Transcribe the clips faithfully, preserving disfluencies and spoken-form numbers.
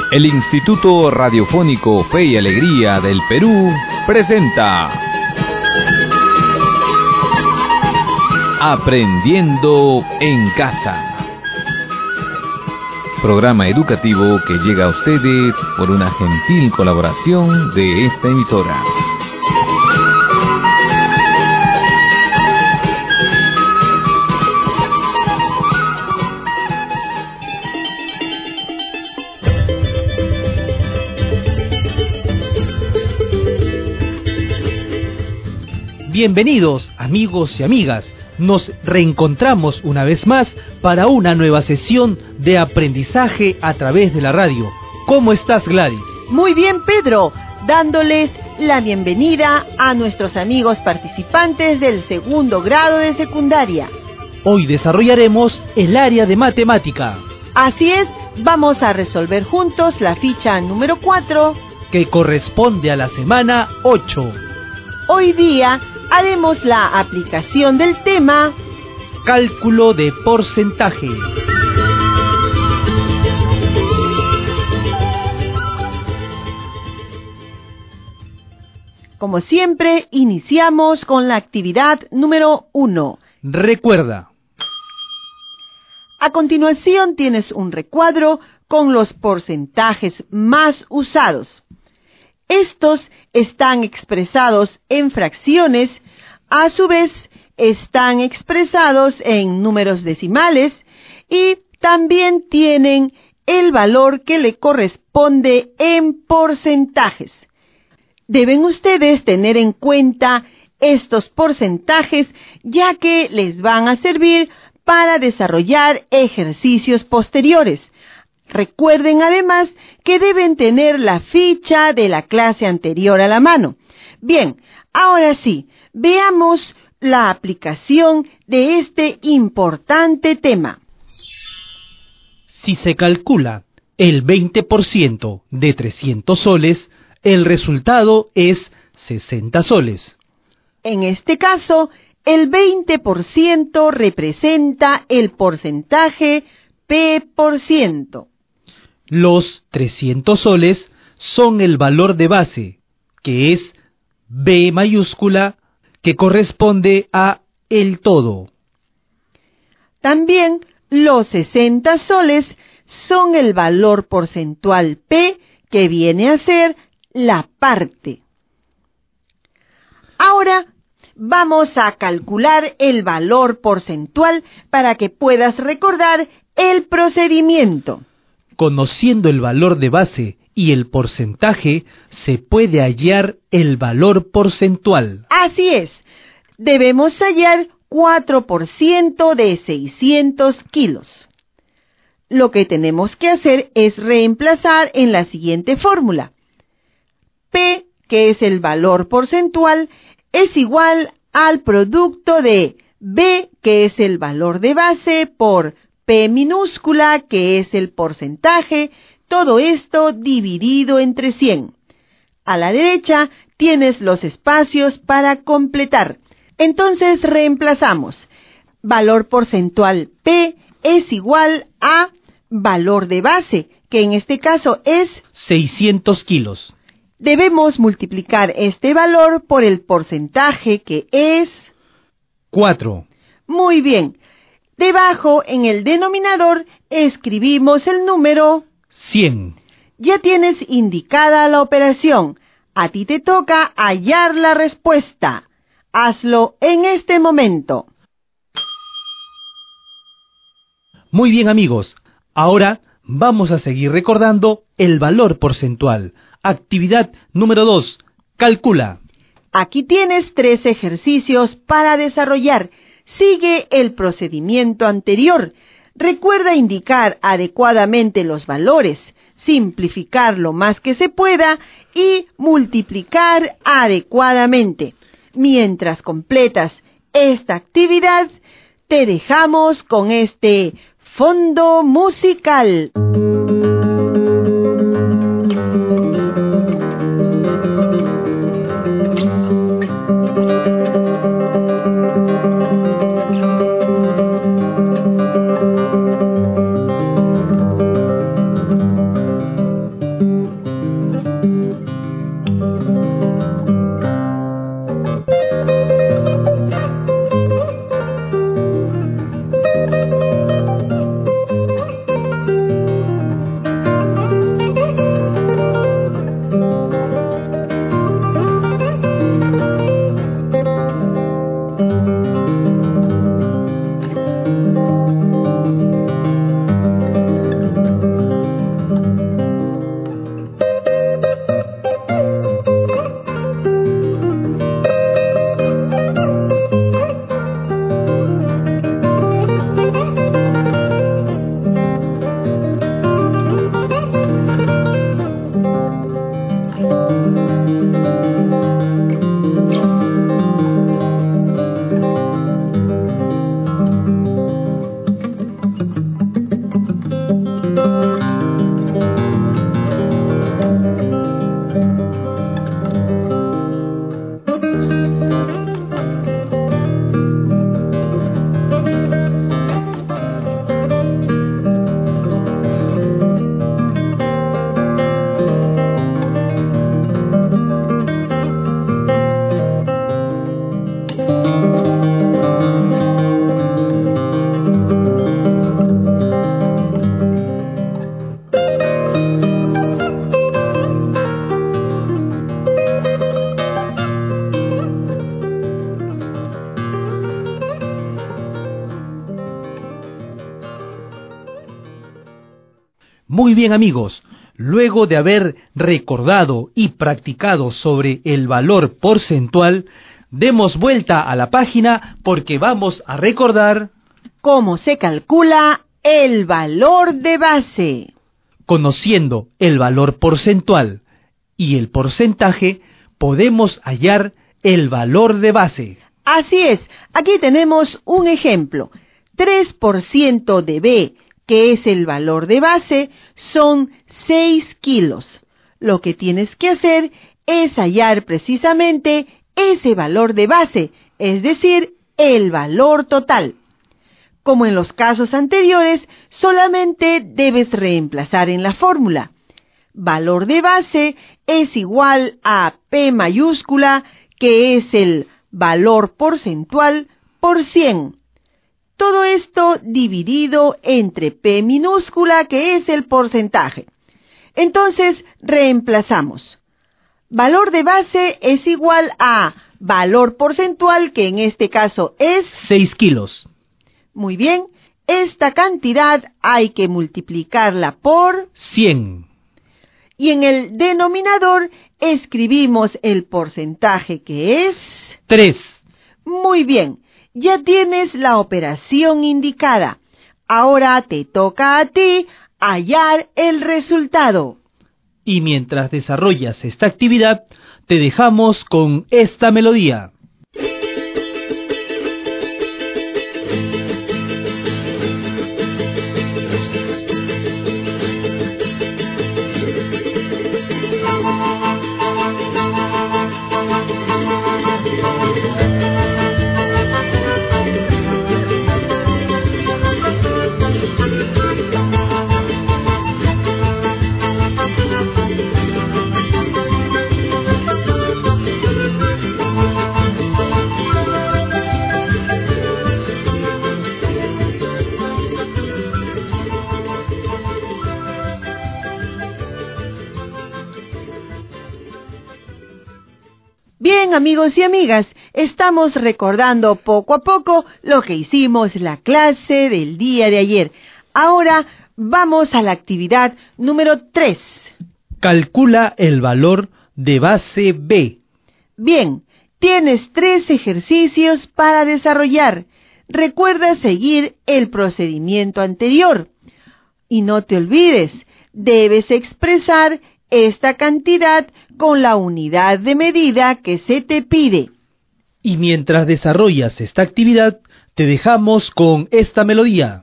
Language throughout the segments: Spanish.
El Instituto Radiofónico Fe y Alegría del Perú presenta Aprendiendo en Casa. Programa educativo que llega a ustedes por una gentil colaboración de esta emisora. Bienvenidos, amigos y amigas. Nos reencontramos una vez más para una nueva sesión de aprendizaje a través de la radio. ¿Cómo estás, Gladys? Muy bien, Pedro, dándoles la bienvenida a nuestros amigos participantes del segundo grado de secundaria. Hoy desarrollaremos el área de matemática. Así es, vamos a resolver juntos la ficha número cuatro, que corresponde a la semana ocho. Hoy día haremos la aplicación del tema Cálculo de porcentaje. Como siempre, iniciamos con la actividad número uno. Recuerda. A continuación tienes un recuadro con los porcentajes más usados. Estos están expresados en fracciones, a su vez están expresados en números decimales y también tienen el valor que le corresponde en porcentajes. Deben ustedes tener en cuenta estos porcentajes, ya que les van a servir para desarrollar ejercicios posteriores. Recuerden además que deben tener la ficha de la clase anterior a la mano. Bien, ahora sí, veamos la aplicación de este importante tema. Si se calcula el veinte por ciento de trescientos soles, el resultado es sesenta soles. En este caso, el veinte por ciento representa el porcentaje P por ciento. Los trescientos soles son el valor de base, que es B mayúscula, que corresponde a el todo. También los sesenta soles son el valor porcentual P, que viene a ser la parte. Ahora vamos a calcular el valor porcentual para que puedas recordar el procedimiento. Conociendo el valor de base y el porcentaje, se puede hallar el valor porcentual. Así es, debemos hallar cuatro por ciento de seiscientos kilos. Lo que tenemos que hacer es reemplazar en la siguiente fórmula. P, que es el valor porcentual, es igual al producto de B, que es el valor de base, por P minúscula, que es el porcentaje, todo esto dividido entre cien. A la derecha tienes los espacios para completar. Entonces reemplazamos. Valor porcentual P es igual a valor de base, que en este caso es seiscientos kilos. Debemos multiplicar este valor por el porcentaje, que es cuatro. Muy bien. Debajo, en el denominador, escribimos el número cien. Ya tienes indicada la operación. A ti te toca hallar la respuesta. Hazlo en este momento. Muy bien, amigos. Ahora vamos a seguir recordando el valor porcentual. Actividad número dos. Calcula. Aquí tienes tres ejercicios para desarrollar. Sigue el procedimiento anterior. Recuerda indicar adecuadamente los valores, simplificar lo más que se pueda y multiplicar adecuadamente. Mientras completas esta actividad, te dejamos con este fondo musical. Muy bien, amigos, luego de haber recordado y practicado sobre el valor porcentual, demos vuelta a la página porque vamos a recordar cómo se calcula el valor de base. Conociendo el valor porcentual y el porcentaje, podemos hallar el valor de base. Así es, aquí tenemos un ejemplo. tres por ciento de B, que es el valor de base, son seis kilos. Lo que tienes que hacer es hallar precisamente ese valor de base, es decir, el valor total. Como en los casos anteriores, solamente debes reemplazar en la fórmula. Valor de base es igual a P mayúscula, que es el valor porcentual, por cien. Todo esto dividido entre P minúscula, que es el porcentaje. Entonces, reemplazamos. Valor de base es igual a valor porcentual, que en este caso es seis kilos. Muy bien, esta cantidad hay que multiplicarla por cien. Y en el denominador escribimos el porcentaje, que es tres. Muy bien, ya tienes la operación indicada. Ahora te toca a ti hallar el resultado. Y mientras desarrollas esta actividad, te dejamos con esta melodía. Bien, amigos y amigas, estamos recordando poco a poco lo que hicimos la clase del día de ayer. Ahora vamos a la actividad número tres. Calcula el valor de base B. Bien, tienes tres ejercicios para desarrollar. Recuerda seguir el procedimiento anterior. Y no te olvides, debes expresar esta cantidad con la unidad de medida que se te pide. Y mientras desarrollas esta actividad, te dejamos con esta melodía.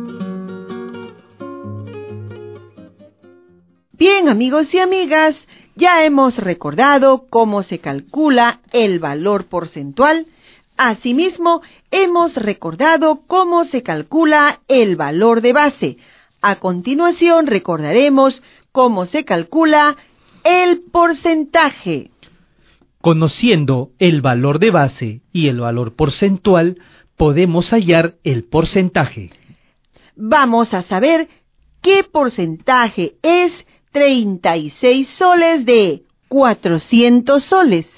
Bien, amigos y amigas, Ya hemos recordado cómo se calcula el valor porcentual. Asimismo, hemos recordado cómo se calcula el valor de base. A continuación, recordaremos cómo se calcula el porcentaje. Conociendo el valor de base y el valor porcentual, podemos hallar el porcentaje. Vamos a saber qué porcentaje es treinta y seis soles de cuatrocientos soles.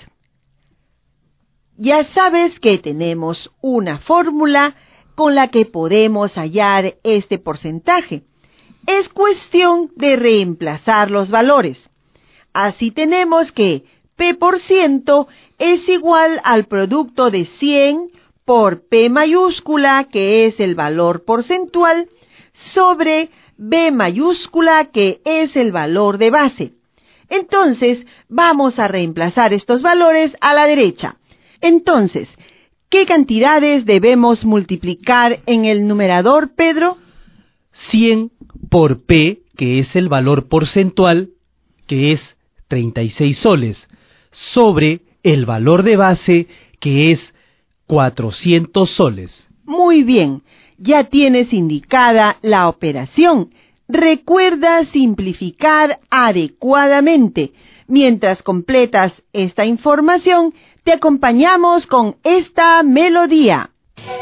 Ya sabes que tenemos una fórmula con la que podemos hallar este porcentaje. Es cuestión de reemplazar los valores. Así tenemos que P por ciento es igual al producto de cien por P mayúscula, que es el valor porcentual, sobre B mayúscula, que es el valor de base. Entonces, vamos a reemplazar estos valores a la derecha. Entonces, ¿qué cantidades debemos multiplicar en el numerador, Pedro? cien por P, que es el valor porcentual, que es treinta y seis soles, sobre el valor de base, que es cuatrocientos soles. Muy bien, ya tienes indicada la operación. Recuerda simplificar adecuadamente. Mientras completas esta información, te acompañamos con esta melodía.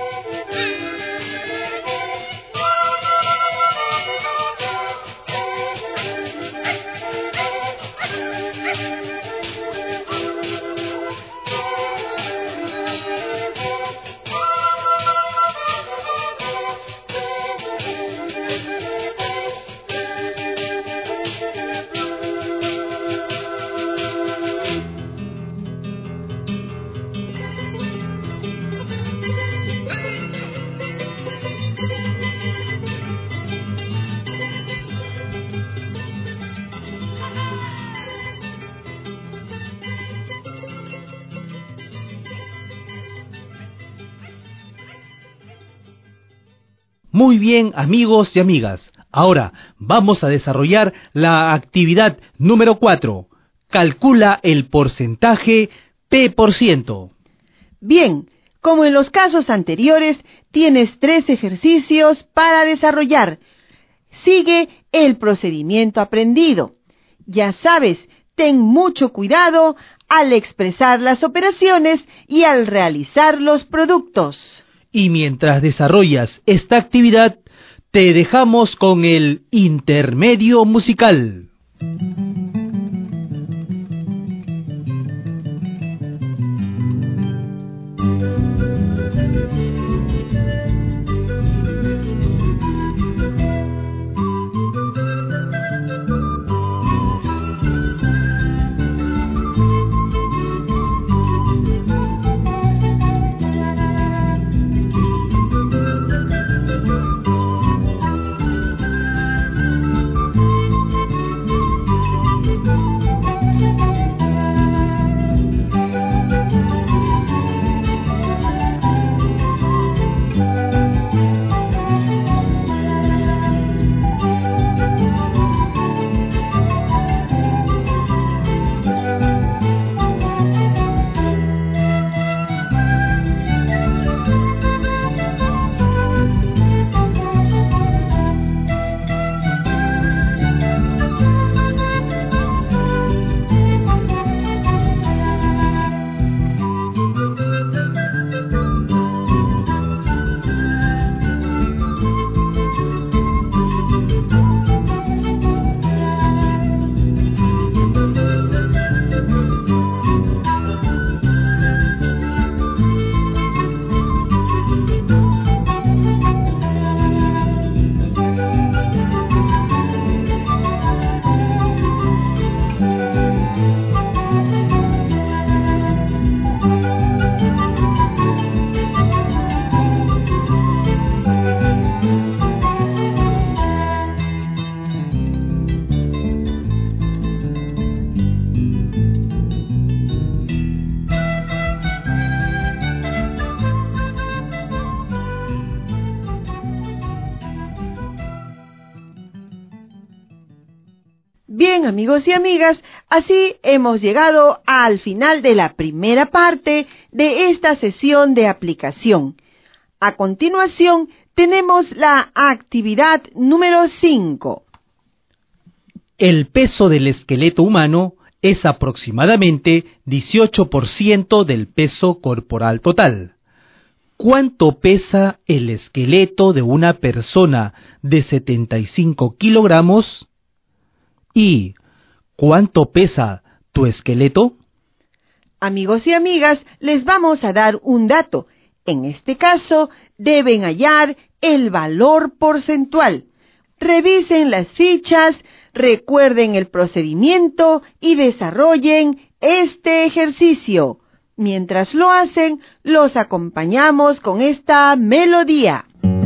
Muy bien, amigos y amigas. Ahora vamos a desarrollar la actividad número cuatro. Calcula el porcentaje P por ciento. Bien, como en los casos anteriores, tienes tres ejercicios para desarrollar. Sigue el procedimiento aprendido. Ya sabes, ten mucho cuidado al expresar las operaciones y al realizar los productos. Y mientras desarrollas esta actividad, te dejamos con el intermedio musical. Bien, amigos y amigas, así hemos llegado al final de la primera parte de esta sesión de aplicación. A continuación, tenemos la actividad número cinco. El peso del esqueleto humano es aproximadamente dieciocho por ciento del peso corporal total. ¿Cuánto pesa el esqueleto de una persona de setenta y cinco kilogramos? ¿Y cuánto pesa tu esqueleto? Amigos y amigas, les vamos a dar un dato. En este caso, deben hallar el valor porcentual. Revisen las fichas, recuerden el procedimiento y desarrollen este ejercicio. Mientras lo hacen, los acompañamos con esta melodía.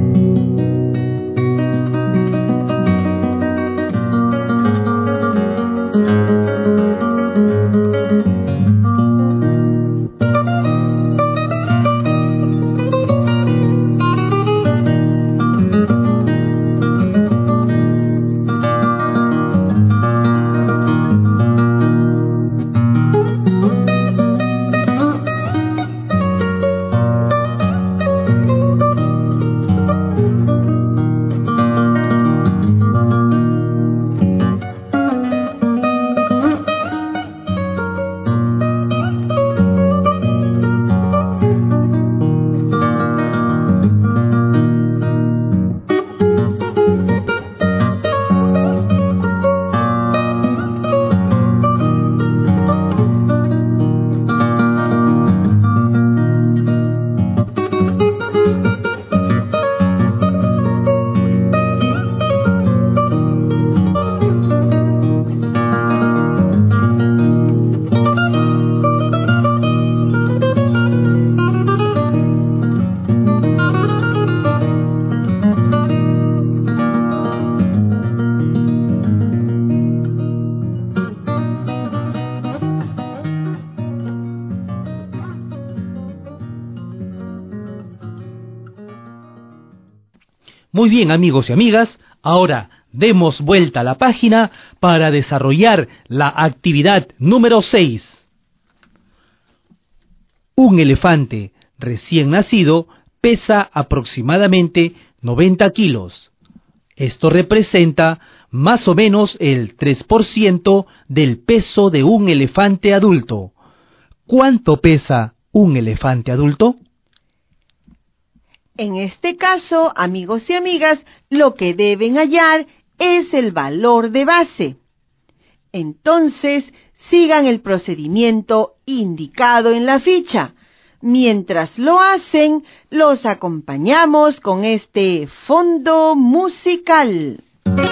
Muy bien, amigos y amigas, ahora demos vuelta a la página para desarrollar la actividad número seis. Un elefante recién nacido pesa aproximadamente noventa kilos. Esto representa más o menos el tres por ciento del peso de un elefante adulto. ¿Cuánto pesa un elefante adulto? En este caso, amigos y amigas, lo que deben hallar es el valor de base. Entonces, sigan el procedimiento indicado en la ficha. Mientras lo hacen, los acompañamos con este fondo musical.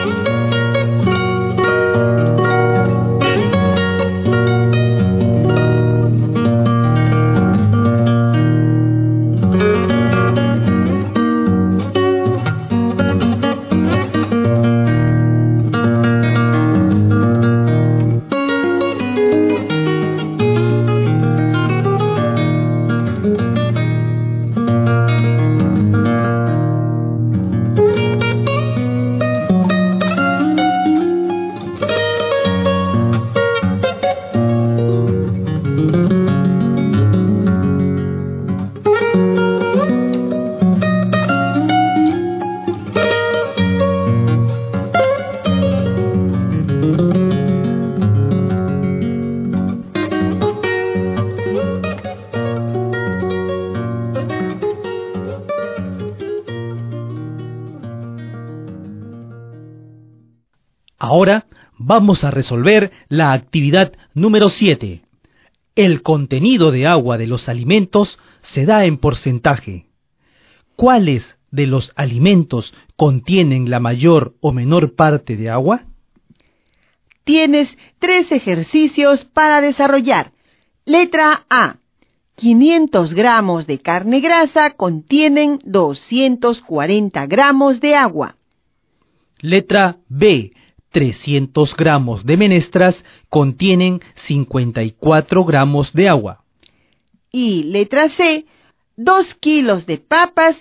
Ahora vamos a resolver la actividad número siete. El contenido de agua de los alimentos se da en porcentaje. ¿Cuáles de los alimentos contienen la mayor o menor parte de agua? Tienes tres ejercicios para desarrollar. Letra A. quinientos gramos de carne grasa contienen doscientos cuarenta gramos de agua. Letra B. trescientos gramos de menestras contienen cincuenta y cuatro gramos de agua. Y letra C. dos kilos de papas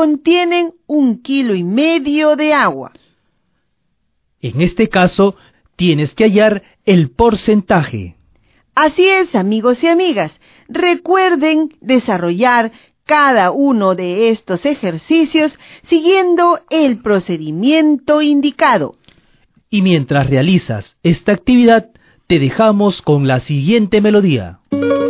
contienen un kilo y medio de agua. En este caso, tienes que hallar el porcentaje. Así es, amigos y amigas. Recuerden desarrollar cada uno de estos ejercicios siguiendo el procedimiento indicado. Y mientras realizas esta actividad, te dejamos con la siguiente melodía.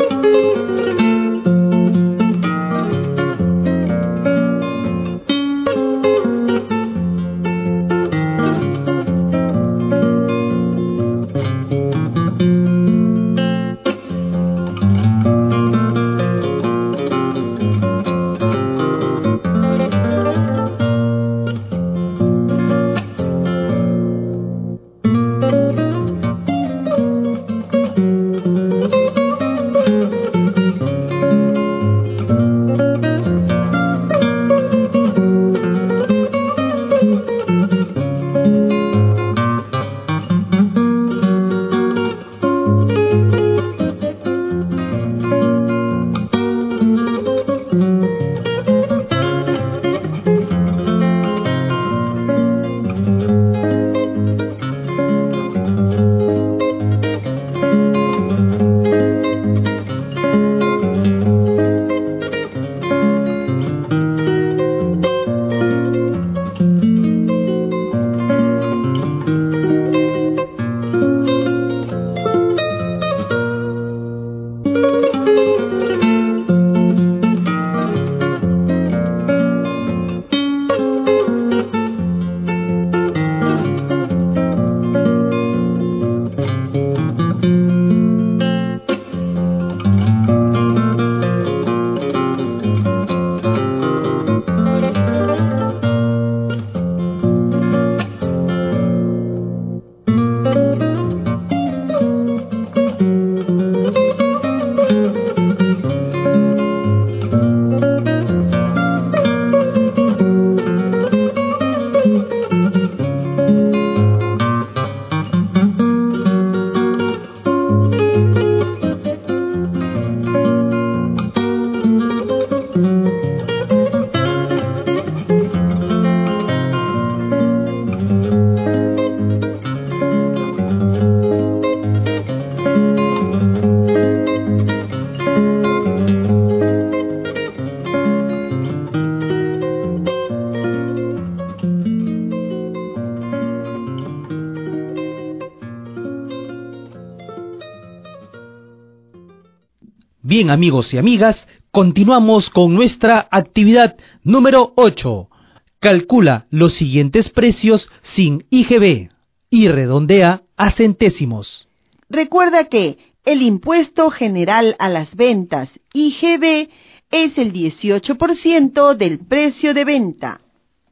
Bien, amigos y amigas, continuamos con nuestra actividad número ocho. Calcula los siguientes precios sin I G B y redondea a centésimos. Recuerda que el impuesto general a las ventas, I G B, es el dieciocho por ciento del precio de venta.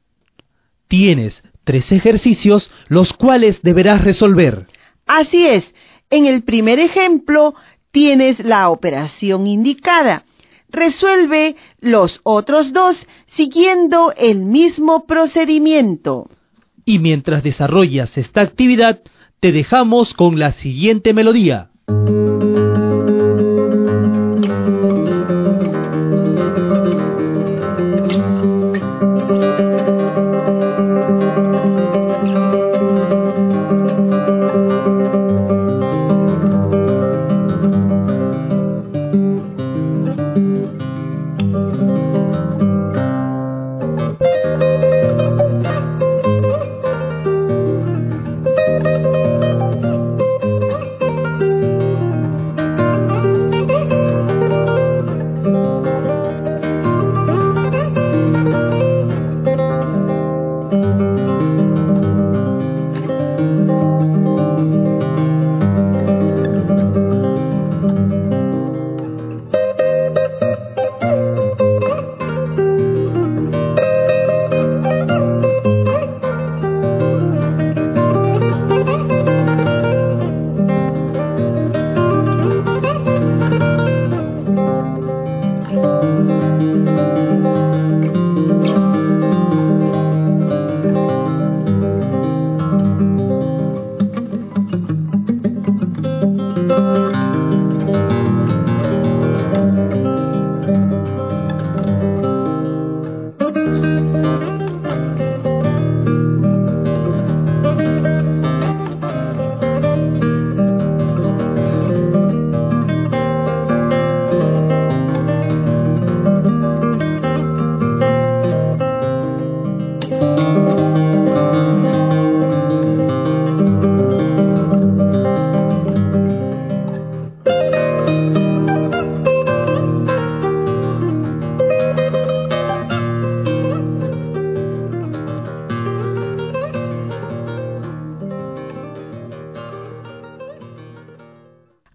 Tienes tres ejercicios los cuales deberás resolver. Así es, en el primer ejemplo tienes la operación indicada. Resuelve los otros dos siguiendo el mismo procedimiento. Y mientras desarrollas esta actividad, te dejamos con la siguiente melodía.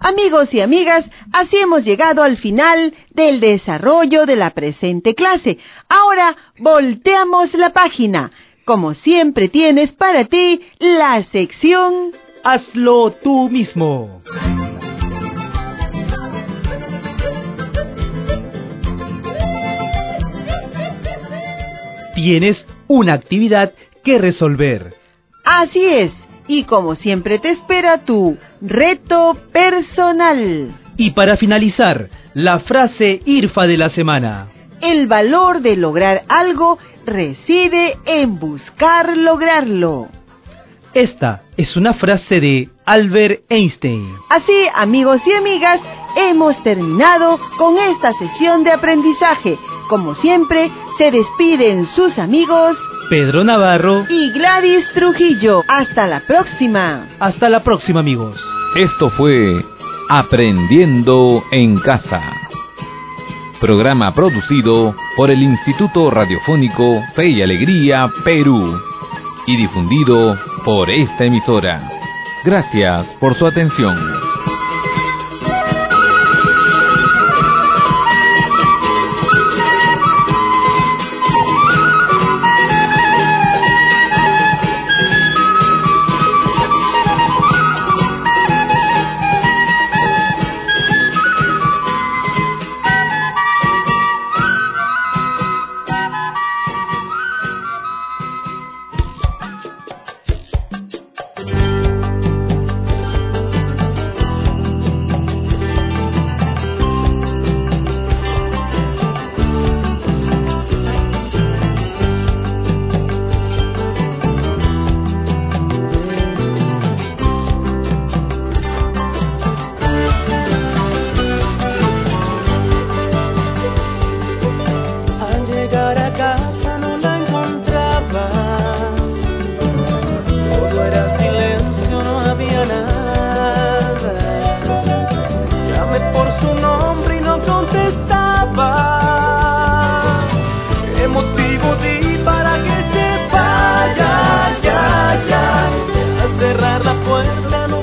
Amigos y amigas, así hemos llegado al final del desarrollo de la presente clase. Ahora volteamos la página. Como siempre tienes para ti la sección Hazlo tú mismo. Tienes una actividad que resolver. Así es, y como siempre te espera tu reto personal. Y para finalizar, la frase IRFA de la semana. El valor de lograr algo reside en buscar lograrlo. Esta es una frase de Albert Einstein. Así, amigos y amigas, hemos terminado con esta sesión de aprendizaje. Como siempre, se despiden sus amigos Pedro Navarro y Gladys Trujillo. Hasta la próxima. Hasta la próxima, amigos. Esto fue Aprendiendo en Casa. Programa producido por el Instituto Radiofónico Fe y Alegría, Perú, y difundido por esta emisora. Gracias por su atención. Cerrar la puerta no